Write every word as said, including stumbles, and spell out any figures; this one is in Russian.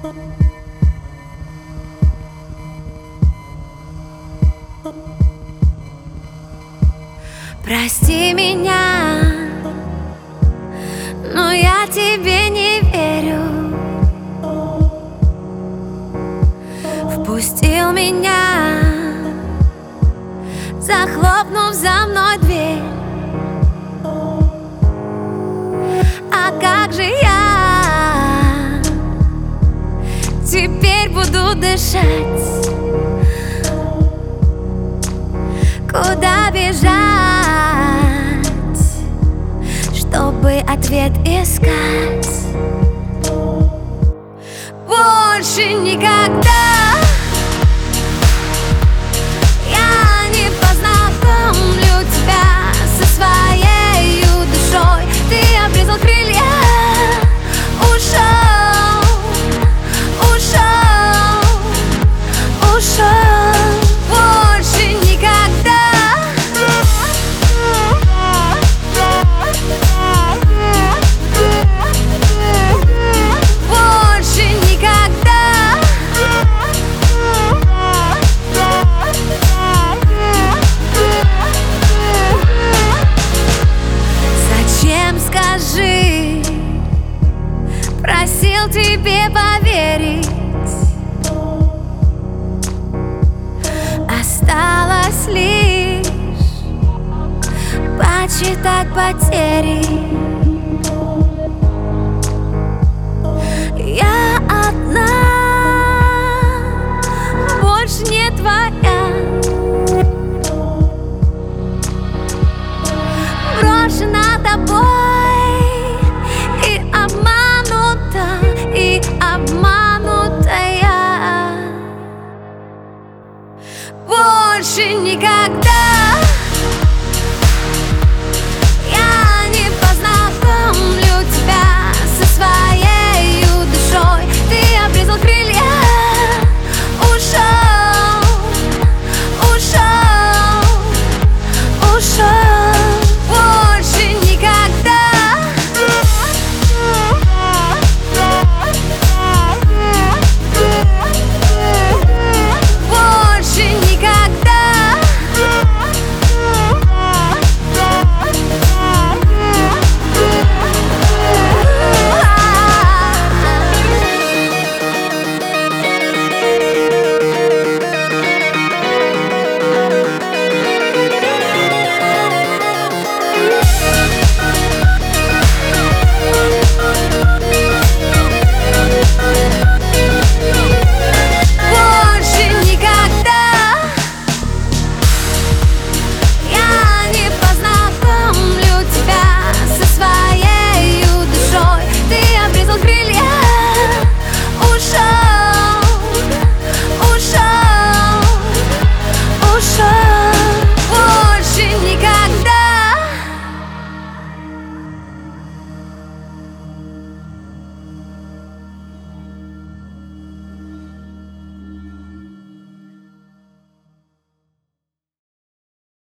Прости меня, но я тебе не верю. Впустил меня, захлопнув за мной дверь. А как же я теперь буду дышать? Куда бежать, чтобы ответ искать? Больше никогда я не познакомлю тебя со своей душой. Ты обрезал крылья, ушел, ушел, ушел. Больше никогда. Больше никогда. Зачем, скажи, просил тебе поверить? Осталось лишь почитать потери. Я одна, больше не твоя, брошена тобой и обманута, и обманутая. Больше никогда.